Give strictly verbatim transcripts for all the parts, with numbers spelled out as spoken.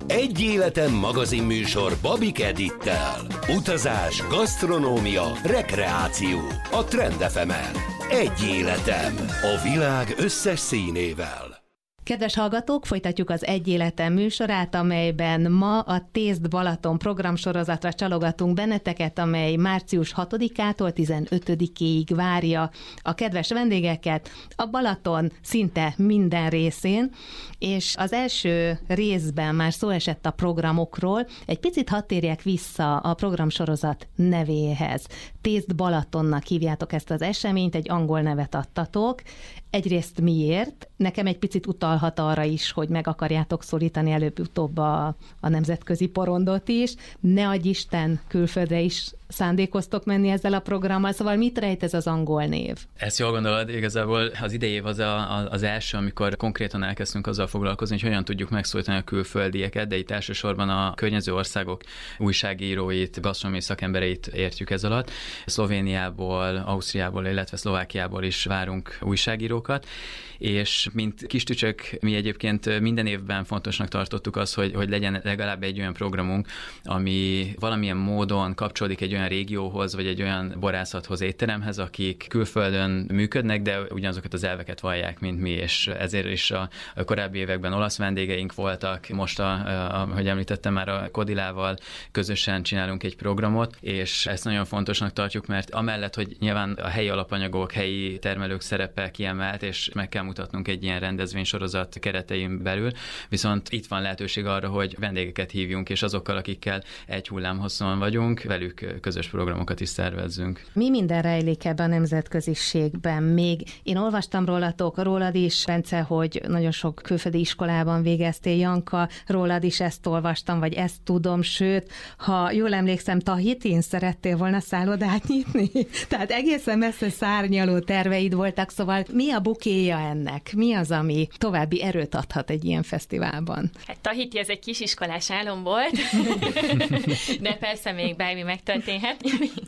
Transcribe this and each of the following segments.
Egy életen magazinműsor Babik Edittel. Utazás, gasztronómia, rekreáció. A Trend ef emen. Egy életem. A világ összes színével. Kedves hallgatók, folytatjuk az Egy életem műsorát, amelyben ma a Taste Balaton programsorozatra csalogatunk benneteket, amely március hatodikától tizenötödikéig várja a kedves vendégeket a Balaton szinte minden részén, és az első részben már szó esett a programokról. Egy picit hadd térjek vissza a programsorozat nevéhez. Taste Balatonnak hívjátok ezt az eseményt, egy angol nevet adtatok. Egyrészt miért? Nekem egy picit utalhat arra is, hogy meg akarjátok szorítani előbb-utóbb a, a nemzetközi porondot is. Ne adj Isten, külföldre is szándékoztok menni ezzel a programmal, szóval mit rejt ez az angol név? Ezt jól gondolod, igazából az idei év az, a, az első, amikor konkrétan elkezdtünk azzal foglalkozni, hogy hogyan tudjuk megszólítani a külföldieket, de itt elsősorban a környező országok újságíróit, gasztronómiai szakembereit értjük ez alatt. Szlovéniából, Ausztriából, illetve Szlovákiából is várunk újságírókat, és mint kis tücsök mi egyébként minden évben fontosnak tartottuk azt, hogy, hogy legyen legalább egy olyan programunk, ami valamilyen módon kapcsolódik egy olyan régióhoz, vagy egy olyan borászathoz, étteremhez, akik külföldön működnek, de ugyanazokat az elveket vallják, mint mi, és ezért is a, a korábbi években olasz vendégeink voltak, most, a, a, ahogy említettem már, a Kodilával közösen csinálunk egy programot, és ezt nagyon fontosnak tartjuk, mert amellett, hogy nyilván a helyi alapanyagok, helyi termelők szerepe kiemelt, és meg kell mutatnunk egy ilyen rendezvénysorozat keretein belül, viszont itt van lehetőség arra, hogy vendégeket hívjunk, és azokkal, akikkel egy hullámhosszon vagyunk, velük közös programokat is szervezzünk. Mi minden rejlik ebben a nemzetköziségben? Még én olvastam rólatok, rólad is, Bence, hogy nagyon sok külföldi iskolában végeztél, Janka, rólad is ezt olvastam, vagy ezt tudom, sőt, ha jól emlékszem, Tahitin szerettél volna szállodát nyitni? Tehát egészen messze szárnyaló terveid voltak, szóval mi a bukéja ennek? Mi az, ami további erőt adhat egy ilyen fesztiválban? Hát Tahiti ez egy kisiskolás álom volt, de persze még bármi megtörténhet.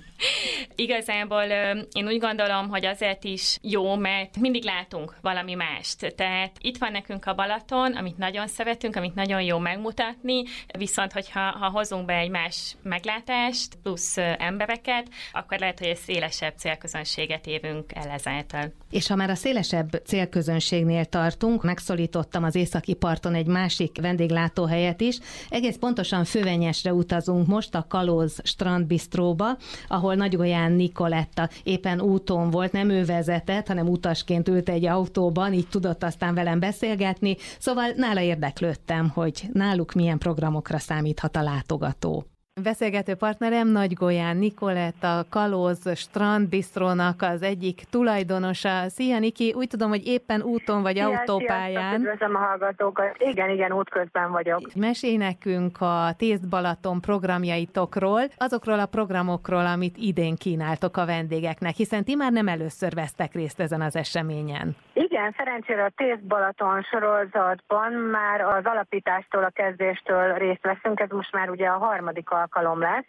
Igazából én úgy gondolom, hogy azért is jó, mert mindig látunk valami mást. Tehát itt van nekünk a Balaton, amit nagyon szeretünk, amit nagyon jó megmutatni, viszont hogyha ha hozunk be egy más meglátást, plusz embereket, akkor lehet, hogy egy szélesebb célközönséget évünk el ezáltal. És ha már a szélesebb célközönségnél tartunk, megszólítottam az északi parton egy másik vendéglátóhelyet is. Egész pontosan Fővenyesre utazunk most, a Kalóz strandbistróba, ahol Nagygolyán Nikoletta éppen úton volt, nem ő vezetett, hanem utasként ült egy autóban, így tudott aztán velem beszélgetni, szóval nála érdeklődtem, hogy náluk milyen programokra számíthat a látogató. Beszélgető partnerem Nagygolyán Nikoletta, Kalóz strandbistrónak az egyik tulajdonosa. Szia, Niki, úgy tudom, hogy éppen úton vagy Szia, autópályán. Üdvözlöm a hallgatókat. Igen, igen, útközben vagyok. Mesélj nekünk a Taste Balaton programjaitokról, azokról a programokról, amit idén kínáltok a vendégeknek, hiszen ti már nem először vesztek részt ezen az eseményen. Igen, szerencsére a Taste Balaton sorozatban már az alapítástól, a kezdéstől részt veszünk, ez most már ugye a harmadik alkalom lesz,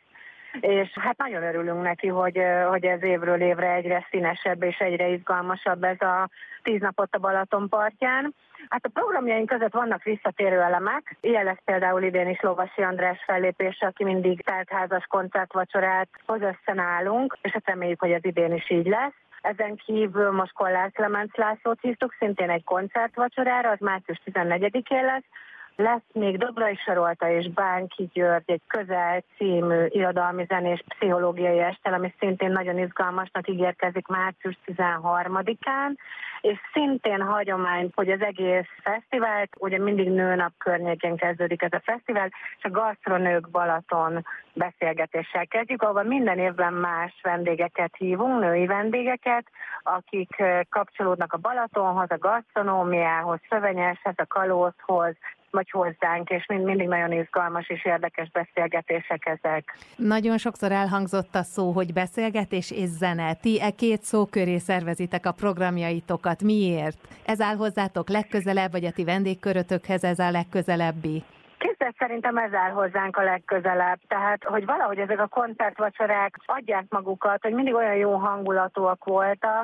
és hát nagyon örülünk neki, hogy, hogy ez évről évre egyre színesebb és egyre izgalmasabb ez a tíz napot a Balaton partján. Hát a programjaink között vannak visszatérő elemek, ilyen lesz például idén is Lovasi András fellépése, aki mindig teltházas koncertvacsorát hoz össze nálunk, és hát reméljük, hogy ez idén is így lesz. Ezen kívül most Kollár Klemenc Lászlót hívtuk, szintén egy koncertvacsorára, az március tizennegyedikén lesz. Lesz még Dobrai Sarolta és Bánki György egy Közel című irodalmi zenés pszichológiai este, ami szintén nagyon izgalmasnak ígérkezik március tizenharmadikán, és szintén hagyomány, hogy az egész fesztivált, ugye mindig nőnap környékén kezdődik ez a fesztivál, és a Gasztronők Balaton beszélgetéssel kezdjük, ahol minden évben más vendégeket hívunk, női vendégeket, akik kapcsolódnak a Balatonhoz, a gasztronómiához, Fővenyeshez, a Kalózhoz, vagy hozzánk, és mind, mindig nagyon izgalmas és érdekes beszélgetések ezek. Nagyon sokszor elhangzott a szó, hogy beszélgetés és zene. Ti e két szó köré szervezitek a programjaitokat. Miért? Ez áll hozzátok legközelebb, vagy a ti vendégkörötökhez ez a legközelebbi? Képzeld, szerintem ez áll hozzánk a legközelebb. Tehát, hogy valahogy ezek a koncertvacsorák adják magukat, hogy mindig olyan jó hangulatúak voltak,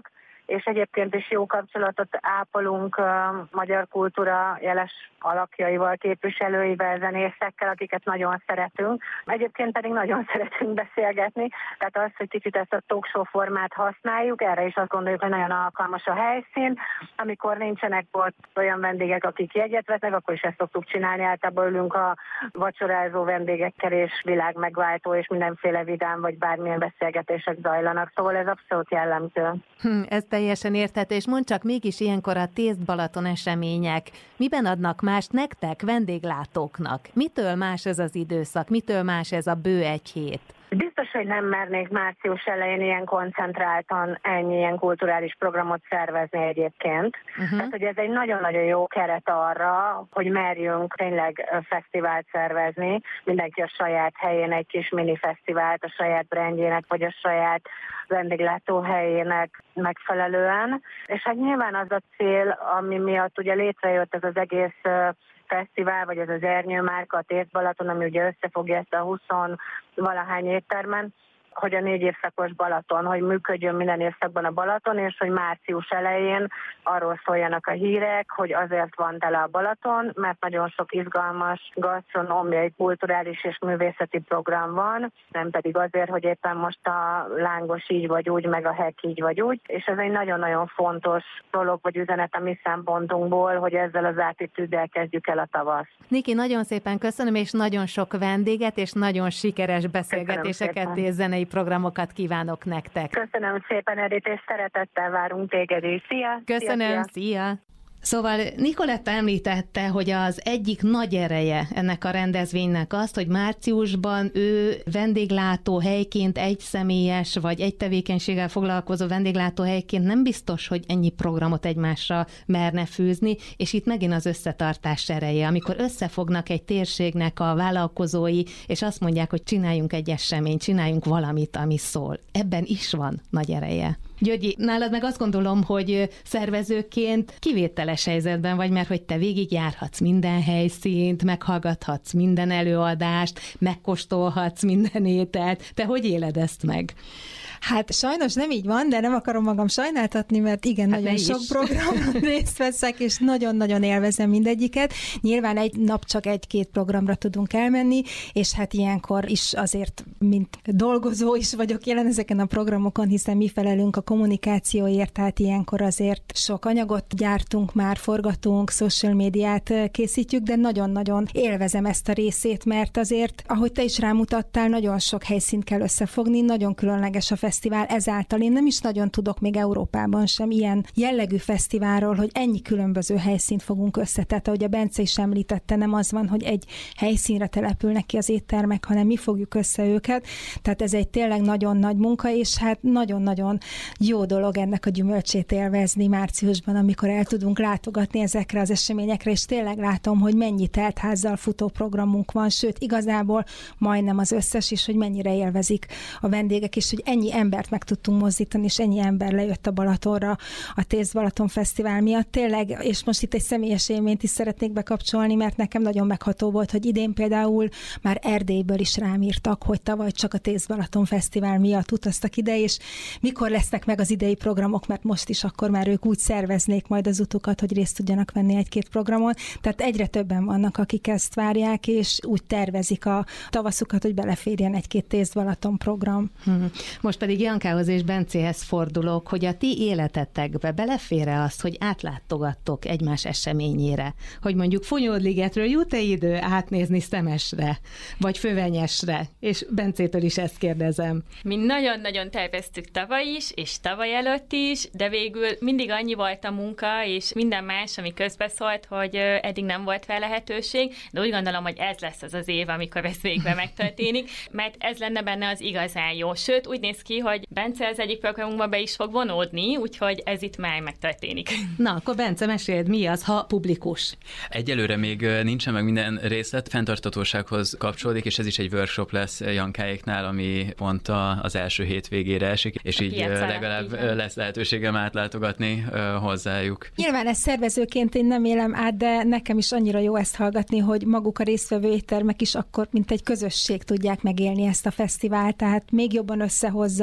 és egyébként is jó kapcsolatot ápolunk a magyar kultúra jeles alakjaival, képviselőivel, zenészekkel, akiket nagyon szeretünk. Egyébként pedig nagyon szeretünk beszélgetni, tehát az, hogy kicsit ezt a talk show formát használjuk, erre is azt gondoljuk, hogy nagyon alkalmas a helyszín. Amikor nincsenek ott olyan vendégek, akik jegyet vesznek, akkor is ezt szoktuk csinálni. Általában ülünk a vacsorázó vendégekkel, és világmegváltó, és mindenféle vidám, vagy bármilyen beszélgetések zajlanak. Szóval ez abszolút jellemző. Hm, ez teljesen érthető, és mondd csak mégis ilyenkor a Tészt Balaton események miben adnak mást nektek, vendéglátóknak? Mitől más ez az időszak? Mitől más ez a bő egy hét? Biztos, hogy nem mernék március elején ilyen koncentráltan ennyi ilyen kulturális programot szervezni egyébként. Uh-huh. Tehát, hogy ez egy nagyon-nagyon jó keret arra, hogy merjünk tényleg fesztivált szervezni. Mindenki a saját helyén egy kis mini fesztivált, a saját brandjének, vagy a saját vendéglátó helyének megfelelően. És hát nyilván az a cél, ami miatt ugye létrejött ez az egész fesztivál, vagy ez az ernyőmárka, a Tészt Balaton, ami ugye összefogja ezt a húsz-valahány éttermen, hogy a négy évszakos Balaton, hogy működjön minden évszakban a Balaton, és hogy március elején arról szóljanak a hírek, hogy azért van tele a Balaton, mert nagyon sok izgalmas gasztronómiai, kulturális és művészeti program van, nem pedig azért, hogy éppen most a lángos így vagy úgy, meg a hek így vagy úgy, és ez egy nagyon-nagyon fontos dolog, vagy üzenet a mi szempontunkból, hogy ezzel az attitűddel kezdjük el a tavaszt. Niki, nagyon szépen köszönöm, és nagyon sok vendéget, és nagyon sikeres beszélgetéseket és zenei programokat kívánok nektek. Köszönöm szépen, Edith, és szeretettel várunk téged is. Szia! Köszönöm, szia! szia. Szóval Nikoletta említette, hogy az egyik nagy ereje ennek a rendezvénynek az, hogy márciusban ő vendéglátó helyként, egy személyes vagy egy tevékenységgel foglalkozó vendéglátó helyként nem biztos, hogy ennyi programot egymásra merne fűzni, és itt megint az összetartás ereje, amikor összefognak egy térségnek a vállalkozói, és azt mondják, hogy csináljunk egy eseményt, csináljunk valamit, ami szól. Ebben is van nagy ereje. Györgyi, nálad meg azt gondolom, hogy szervezőként kivételes helyzetben vagy, mert hogy te végigjárhatsz minden helyszínt, meghallgathatsz minden előadást, megkóstolhatsz minden ételt. Te hogy éled ezt meg? Hát sajnos nem így van, de nem akarom magam sajnáltatni, mert igen, hát nagyon sok programon részt veszek, és nagyon-nagyon élvezem mindegyiket. Nyilván egy nap csak egy-két programra tudunk elmenni, és hát ilyenkor is azért, mint dolgozó is vagyok jelen ezeken a programokon, hiszen mi felelünk a kommunikációért, tehát ilyenkor azért sok anyagot gyártunk már, forgatunk, social médiát készítjük, de nagyon-nagyon élvezem ezt a részét, mert azért, ahogy te is rámutattál, nagyon sok helyszínt kell összefogni, nagyon különleges a fesztivál, ezáltal én nem is nagyon tudok még Európában sem ilyen jellegű fesztiválról, hogy ennyi különböző helyszínt fogunk össze. Tehát ahogy a Bence is említette, nem az van, hogy egy helyszínre települnek ki az éttermek, hanem mi fogjuk össze őket. Tehát ez egy tényleg nagyon nagy munka, és hát nagyon-nagyon jó dolog ennek a gyümölcsét élvezni márciusban, amikor el tudunk látogatni ezekre az eseményekre, és tényleg látom, hogy mennyi teltházzal futó programunk van, sőt, igazából majdnem az összes is, hogy mennyire élvezik a vendégek, és hogy ennyi embert meg tudtunk mozdítani, és ennyi ember lejött a Balatonra a Tészt Balaton Fesztivál miatt. Tényleg, és most itt egy személyes élményt is szeretnék bekapcsolni, mert nekem nagyon megható volt, hogy idén például már Erdélyből is rám írtak, hogy tavaly csak a Tészt Balaton Fesztivál miatt utaztak ide, és mikor lesznek meg az idei programok, mert most is akkor már ők úgy szerveznék majd az utukat, hogy részt tudjanak venni egy-két programon. Tehát egyre többen vannak, akik ezt várják, és úgy tervezik a tavaszukat, hogy beleférjen egy-két Tészt Balaton program. Hmm. Most pedig Jankához és Bencéhez fordulok, hogy a ti életetekbe belefér-e azt, hogy átlátogattok egymás eseményére? Hogy mondjuk Fonyódligetről jut-e idő átnézni Szemesre, vagy Fővenyesre? És Bencétől is ezt kérdezem. Mi nagyon-nagyon terveztük tavaly is, és tavaly előtt is, de végül mindig annyi volt a munka, és minden más, ami közbeszólt, hogy eddig nem volt fel lehetőség, de úgy gondolom, hogy ez lesz az az év, amikor ez végben megtörténik, mert ez lenne benne az igazán jó. Sőt, úgy néz ki, hogy Bence az egyik programunkba be is fog vonódni, úgyhogy ez itt már megtörténik. Na, akkor Bence, meséld, mi az, ha publikus? Egyelőre még nincsen meg minden részlet, fenntarthatósághoz kapcsolódik, és ez is egy workshop lesz Jankáéknál, ami pont az első hétvégére esik, és a így legalább így lesz lehetőségem átlátogatni hozzájuk. Nyilván ezt szervezőként én nem élem át, de nekem is annyira jó ezt hallgatni, hogy maguk a résztvevő éttermek is akkor, mint egy közösség tudják megélni ezt a fesztivált, tehát még jobban összehozza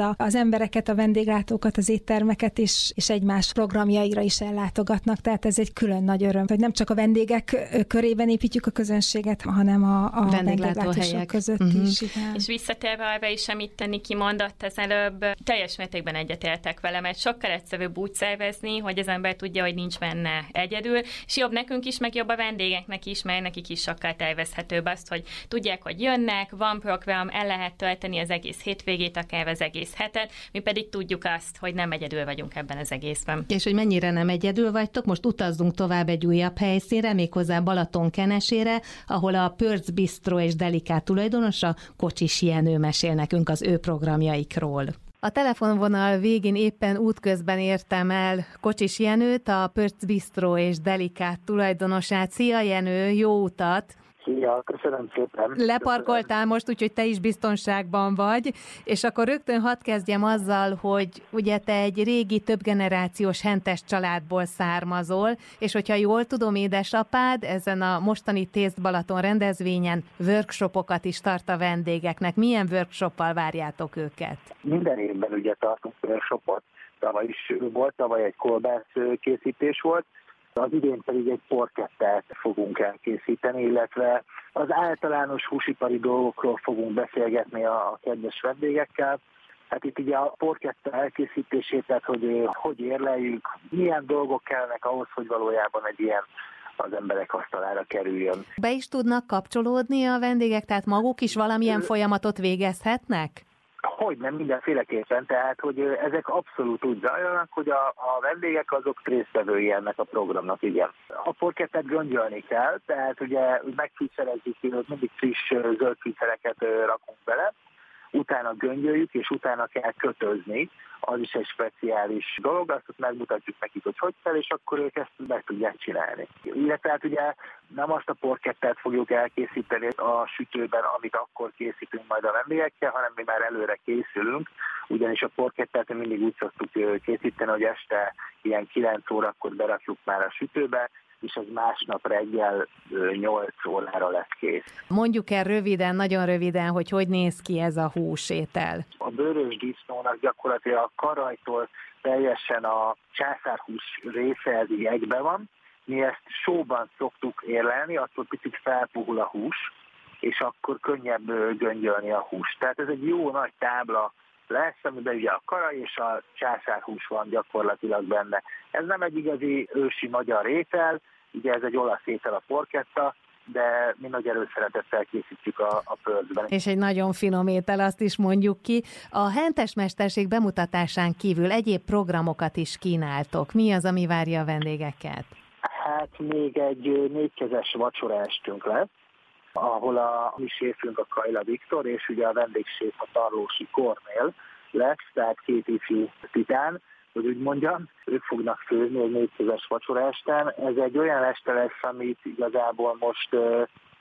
vonzza az embereket, a vendéglátókat, az éttermeket, és, és egymás programjaira is ellátogatnak, tehát ez egy külön nagy öröm, hogy nem csak a vendégek körében építjük a közönséget, hanem a, a vendéglátósok között uh-huh. is. Igen. És visszatérve arra is, amit Tenni kimondott ezelőbb, teljes mértékben egyetértek vele, mert sokkal egyszerűbb úgy szervezni, hogy az ember tudja, hogy nincs benne egyedül, és jobb nekünk is, meg jobb a vendégeknek is, mert nekik is sokkal tervezhetőbb azt, hogy tudják, hogy jönnek, van program, el lehet tölteni az egész hétvégét, akár az egész hetet, mi pedig tudjuk azt, hogy nem egyedül vagyunk ebben az egészben. És hogy mennyire nem egyedül vagytok, most utazzunk tovább egy újabb helyszínre, méghozzá Balatonkenesére, ahol a Pörc Bistro és Delikát tulajdonosa, Kocsis Jenő mesél nekünk az ő programjaikról. A telefonvonal végén éppen útközben értem el Kocsis Jenőt, a Pörc Bistro és Delikát tulajdonosát. Szia Jenő, jó utat! Szia, köszönöm szépen. Leparkoltál most, úgyhogy te is biztonságban vagy, és akkor rögtön hadd kezdjem azzal, hogy ugye te egy régi, többgenerációs hentes családból származol, és hogyha jól tudom, édesapád ezen a mostani Taste Balaton rendezvényen workshopokat is tart a vendégeknek. Milyen workshoppal várjátok őket? Minden évben ugye tartunk workshopot. Tavaly is volt, tavaly egy kolbász készítés volt, az idén pedig egy porkettát fogunk elkészíteni, illetve az általános húsipari dolgokról fogunk beszélgetni a, a kedves vendégekkel. Hát itt ugye a porketta elkészítését, tehát hogy hogy érleljük, milyen dolgok kellnek ahhoz, hogy valójában egy ilyen az emberek asztalára kerüljön. Be is tudnak kapcsolódni a vendégek, tehát maguk is valamilyen folyamatot végezhetnek? Hogy nem, mindenféleképpen, tehát hogy ezek abszolút úgy zajlanak, hogy a, a vendégek azok résztvevői ennek a programnak, igen. A porkettet göngyölni kell, tehát ugye megfűszerezzük, hogy mindig friss zöld fűszereket rakunk bele, utána göngyöljük, és utána kell kötözni, az is egy speciális dolog, azt ott megmutatjuk nekik, hogy hogy kell, és akkor ők ezt meg tudják csinálni. Illetve hát ugye nem azt a porkettet fogjuk elkészíteni a sütőben, amit akkor készítünk majd a vendégekkel, hanem mi már előre készülünk, ugyanis a porkettet mindig úgy szoktuk készíteni, hogy este ilyen kilenc órakor berakjuk már a sütőbe, és az másnap reggel nyolc órára lesz kész. Mondjuk el röviden, nagyon röviden, hogy hogy néz ki ez a húsétel. A bőrös disznónak gyakorlatilag a karajtól teljesen a császárhús része egybe van. Mi ezt sóban szoktuk érlelni, attól picit felpuhul a hús, és akkor könnyebb göngyölni a húst. Tehát ez egy jó nagy tábla lesz, amiben ugye a karaj és a császárhús van gyakorlatilag benne. Ez nem egy igazi ősi magyar étel, ugye ez egy olasz étel a porketta, de mi nagy előszeretettel készítjük a, a Pörcben. És egy nagyon finom étel, azt is mondjuk ki. A hentes mesterség bemutatásán kívül egyéb programokat is kínáltok. Mi az, ami várja a vendégeket? Hát még egy négykezes vacsoraestünk lesz, ahol a mi séfünk a Kajla Viktor, és ugye a vendégséf a Tarlósi Kornél lesz, tehát két ifjú titán, hogy úgy mondjam, ők fognak főzni egy négykezes vacsoraesten. Ez egy olyan este lesz, amit igazából most uh,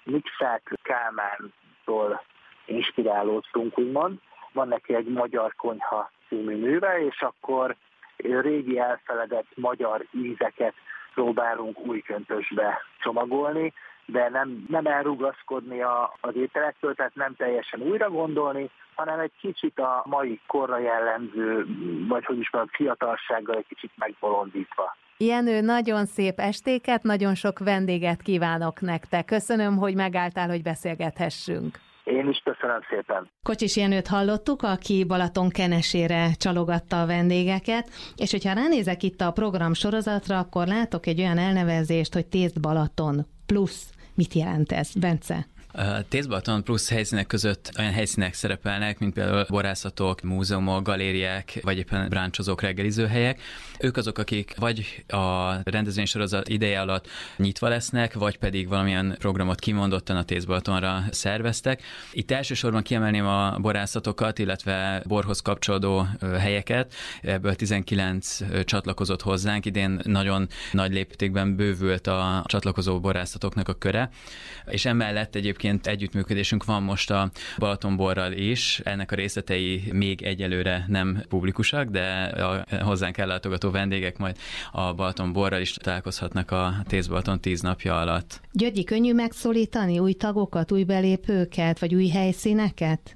Mixák Kálmántól inspirálódtunk, úgymond. Van neki egy Magyar Konyha című műve, és akkor régi elfeledett magyar ízeket próbálunk új köntösbe csomagolni, de nem, nem elrugaszkodni a, az ételektől, tehát nem teljesen újra gondolni, hanem egy kicsit a mai korra jellemző, vagy hogy is mondjam, fiatalsággal egy kicsit megbolondítva. Jenő, nagyon szép estéket, nagyon sok vendéget kívánok nektek. Köszönöm, hogy megálltál, hogy beszélgethessünk. Én is köszönöm szépen. Kocsis Jenőt hallottuk, aki Balatonkenesére csalogatta a vendégeket, és hogyha ránézek itt a program sorozatra, akkor látok egy olyan elnevezést, hogy Taste Balaton plusz. Mit jelent ez, Bence? A Taste Balaton plusz helyszínek között olyan helyszínek szerepelnek, mint például borászatok, múzeumok, galériák, vagy éppen bráncsozók, reggelizőhelyek. Ők azok, akik vagy a rendezvénysorozat ideje alatt nyitva lesznek, vagy pedig valamilyen programot kimondottan a Taste Balatonra szerveztek. Itt elsősorban kiemelném a borászatokat, illetve borhoz kapcsolódó helyeket. Ebből tizenkilenc csatlakozott hozzánk. Idén nagyon nagy léptékben bővült a csatlakozó borászatoknak a köre, és emellett egyébként együttműködésünk van most a Balatonborral is. Ennek a részletei még egyelőre nem publikusak, de a hozzánk ellátogató vendégek majd a Balatonborral is találkozhatnak a Taste Balaton tíz napja alatt. Györgyi, könnyű megszólítani új tagokat, új belépőket, vagy új helyszíneket?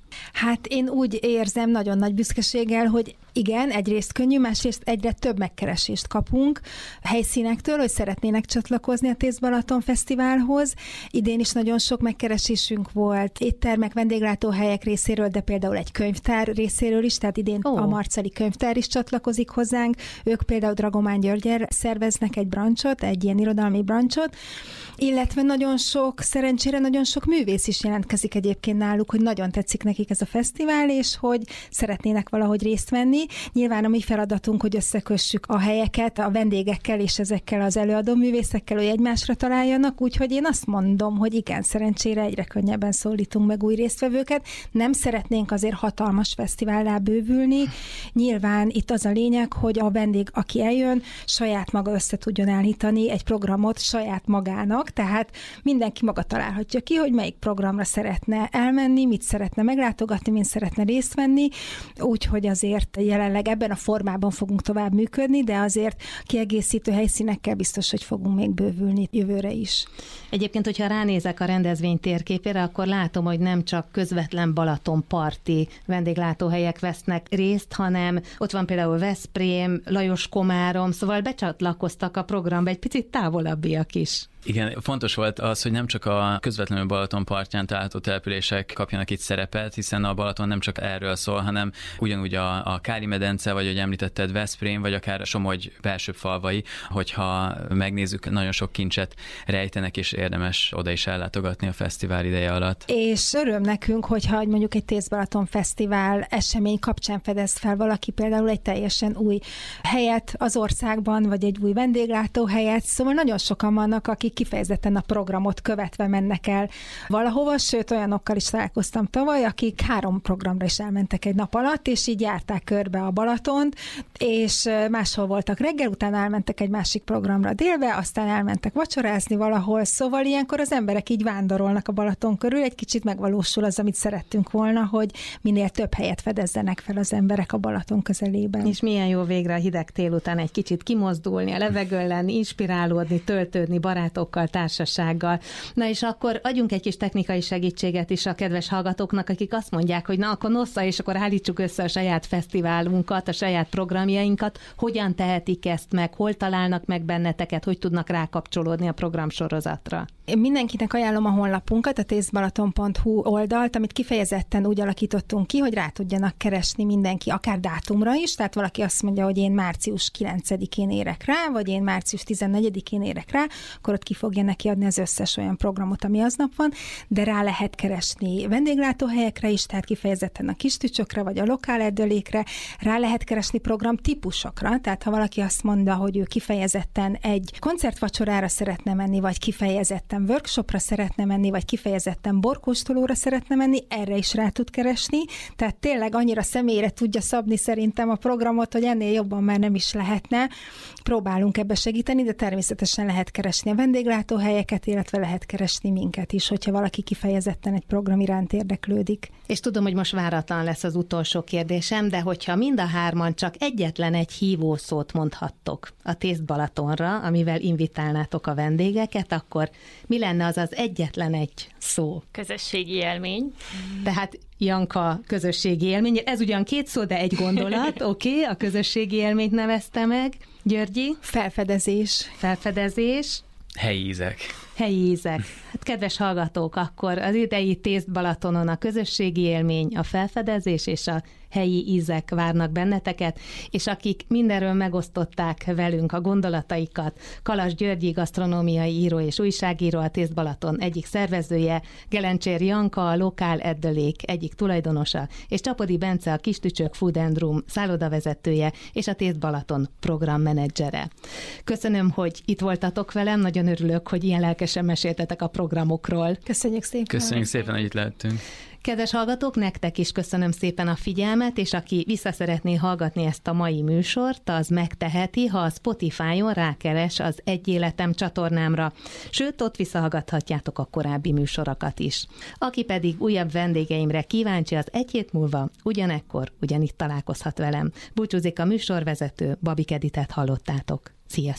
Hát én úgy érzem nagyon nagy büszkeséggel, hogy igen, egyrészt könnyű, másrészt egyre több megkeresést kapunk helyszínektől, hogy szeretnének csatlakozni a Tészd Balaton Fesztiválhoz. Idén is nagyon sok megkeresésünk volt éttermek, vendéglátóhelyek részéről, de például egy könyvtár részéről is, tehát idén oh. a Marceli Könyvtár is csatlakozik hozzánk. Ők például Dragomán Györgyel szerveznek egy brancsot, egy ilyen irodalmi brancsot, illetve nagyon sok, szerencsére nagyon sok művész is jelentkezik egyébként náluk, hogy nagyon tetszik nekik ez a fesztivál, és hogy szeretnének valahogy részt venni. Nyilván a mi feladatunk, hogy összekössük a helyeket a vendégekkel és ezekkel az előadó művészekkel, hogy egymásra találjanak, úgyhogy én azt mondom, hogy igen, szerencsére egyre könnyebben szólítunk meg új résztvevőket. Nem szeretnénk azért hatalmas fesztivállá bővülni. Nyilván itt az a lényeg, hogy a vendég, aki eljön, saját maga össze tudjon állítani egy programot saját magának, tehát mindenki maga találhatja ki, hogy melyik programra szeretne elmenni, mit szeretne meglátogatni, mint szeretne részt venni, úgyhogy azért jelenleg ebben a formában fogunk tovább működni, de azért kiegészítő helyszínekkel biztos, hogy fogunk még bővülni jövőre is. Egyébként, hogyha ránézek a rendezvény térképére, akkor látom, hogy nem csak közvetlen Balatonparti vendéglátóhelyek vesznek részt, hanem ott van például Veszprém, Lajos-Komárom, szóval becsatlakoztak a programba egy picit távolabbiak is. Igen, fontos volt az, hogy nem csak a közvetlenül Balaton partján található települések kapjanak itt szerepet, hiszen a Balaton nem csak erről szól, hanem ugyanúgy a, a Kári-medence, vagy ahogy említetted, Veszprém, vagy akár Somogy belsőbb falvai, hogyha megnézzük, nagyon sok kincset rejtenek, és érdemes oda is ellátogatni a fesztivál ideje alatt. És öröm nekünk, hogyha mondjuk egy Tészd Balaton Fesztivál esemény kapcsán fedez fel valaki például egy teljesen új helyet az országban, vagy egy új vendéglátóhelyet, szóval nagyon sokan vannak, akik kifejezetten a programot követve mennek el valahova, sőt olyanokkal is találkoztam tavaly, akik három programra is elmentek egy nap alatt, és így járták körbe a Balatont, és máshol voltak reggel, utána elmentek egy másik programra délbe, aztán elmentek vacsorázni valahol, szóval ilyenkor az emberek így vándorolnak a Balaton körül, egy kicsit megvalósul az, amit szerettünk volna, hogy minél több helyet fedezzenek fel az emberek a Balaton közelében. És milyen jó végre a hideg tél után egy kicsit kimozdulni, a levegőn lenni, inspirálódni, töltődni barátokkal, társasággal. Na és akkor adjunk egy kis technikai segítséget is a kedves hallgatóknak, akik azt mondják, hogy na akkor nosza, és akkor állítsuk össze a saját fesztiválunkat, a saját programjainkat. Hogyan tehetik ezt meg? Hol találnak meg benneteket? Hogy tudnak rákapcsolódni a programsorozatra? Én mindenkinek ajánlom a honlapunkat, a tészdbalaton pont hu oldalt, amit kifejezetten úgy alakítottunk ki, hogy rá tudjanak keresni mindenki, akár dátumra is, tehát valaki azt mondja, hogy én március kilencedikén érek rá, vagy én március tizennegyedikén érek rá, akkor ott ki fogja neki adni az összes olyan programot, ami aznap van, de rá lehet keresni vendéglátóhelyekre is, tehát kifejezetten a kistücsökre, vagy a lokál erdőlékre, rá lehet keresni programtípusokra, tehát ha valaki azt mondja, hogy ő kifejezetten egy koncertvacsorára szeretne menni, vagy kifejezetten workshopra szeretne menni, vagy kifejezetten borkóstolóra szeretne menni, erre is rá tud keresni, tehát tényleg annyira személyre tudja szabni szerintem a programot, hogy ennél jobban már nem is lehetne. Próbálunk ebbe segíteni, de természetesen lehet keresni a vendéglátóhelyeket, illetve lehet keresni minket is, hogyha valaki kifejezetten egy program iránt érdeklődik. És tudom, hogy most váratlan lesz az utolsó kérdésem, de hogyha mind a hárman csak egyetlen egy hívószót mondhattok a Tészd Balatonra, amivel invitálnátok a vendégeket, akkor mi lenne az az egyetlen egy szó? Közösségi élmény. Tehát Janka, közösségi élmény. Ez ugyan két szó, de egy gondolat. Oké, okay, a közösségi élményt nevezte meg. Györgyi? Felfedezés. Felfedezés. Helyi ízek. Helyi ízek. Hát kedves hallgatók, akkor az idei Tészd Balatonon a közösségi élmény, a felfedezés és a helyi ízek várnak benneteket, és akik mindenről megosztották velünk a gondolataikat, Kalas Györgyi, gasztronómiai író és újságíró, a Tészd Balaton egyik szervezője, Gelencsér Janka, a Lokál Erdőlék egyik tulajdonosa, és Csapodi Bence, a Kistücsök Food and Room szállodavezetője, és a Tészd Balaton programmenedzsere. Köszönöm, hogy itt voltatok velem, nagyon örülök, hogy ilyen lelkesen meséltetek a programokról. Köszönjük szépen! Köszönjük szépen, hogy itt lehettünk. Kedves hallgatók, nektek is köszönöm szépen a figyelmet, és aki vissza szeretné hallgatni ezt a mai műsort, az megteheti, ha a Spotify-on rákeres az Egy Életem csatornámra, sőt, ott visszahallgathatjátok a korábbi műsorokat is. Aki pedig újabb vendégeimre kíváncsi, az egy hét múlva ugyanekkor, ugyanitt találkozhat velem. Búcsúzik a műsorvezető, Babik Editet hallottátok. Sziasztok!